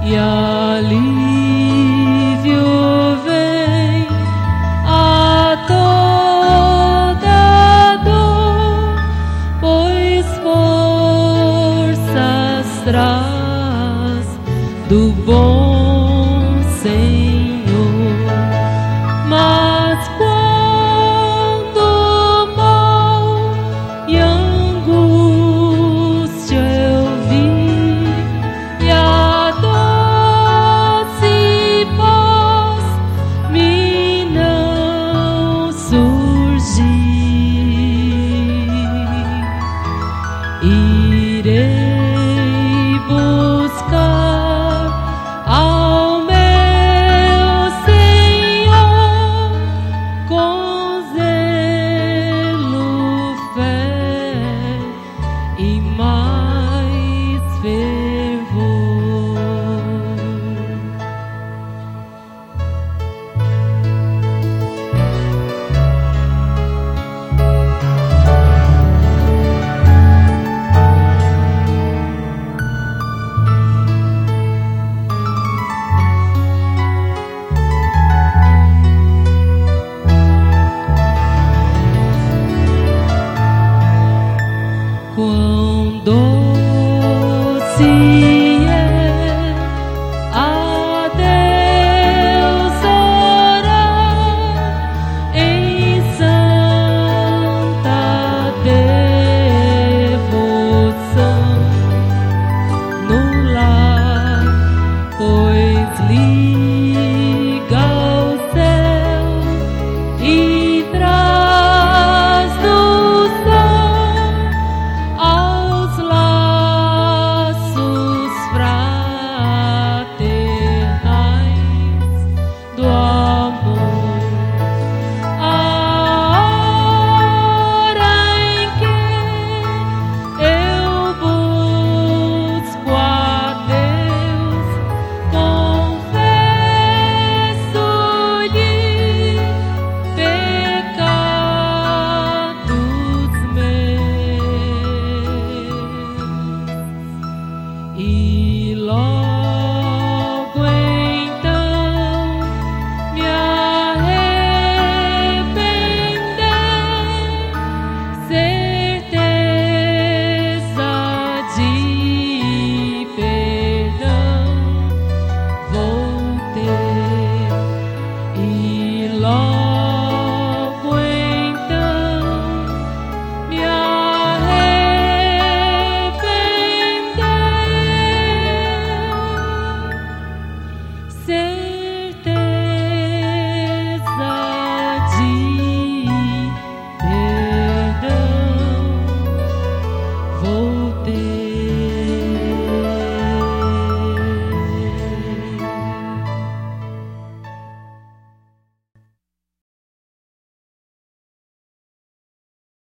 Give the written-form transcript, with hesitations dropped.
e alívio vem a toda dor, pois forças traz do bom Senhor. Mas quando mal e angústia eu vi, e a doce paz me não surgir, irei buscar ao meu Senhor com zelo, fé e mais fervor. Quão doce é a Deus orar em santa devoção no lar, pois